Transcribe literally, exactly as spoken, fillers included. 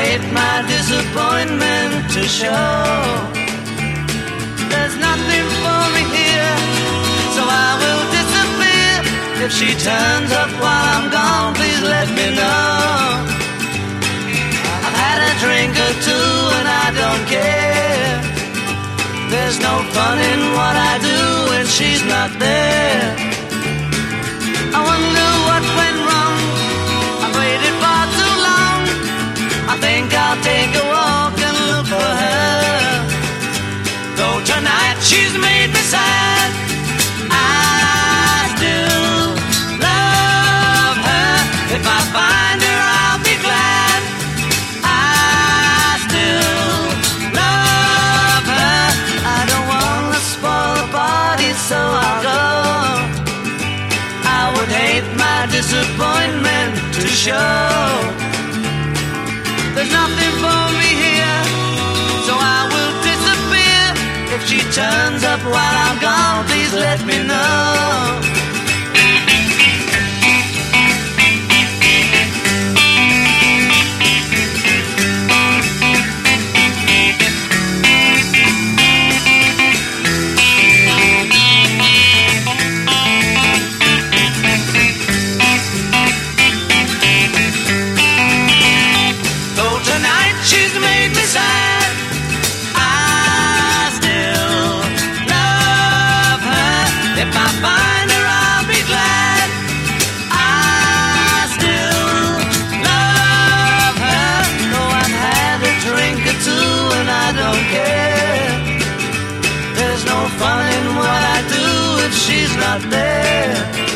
hate my disappointment to show. There's nothing for me here, so I will disappear. If she turns up while I'm gone, please let me know. I've had a drink or two and I don't care. There's no fun in what I do when she's not there. I wonder what went wrong. I've waited far too long. I think I'll take a walk and look for her. Though tonight she's made me sad, I still love her. If I find her, I'll be glad. I still love her. I don't wanna spoil the party, so I'll go. I would hate my disappointment to show. There's nothing for me here, so I will disappear. If she turns up while I'm gone, please let me know. She's made me sad, I still love her. If I find her, I'll be glad. I still love her. Though I've had a drink or two and I don't care. There's no fun in what I do if she's not there.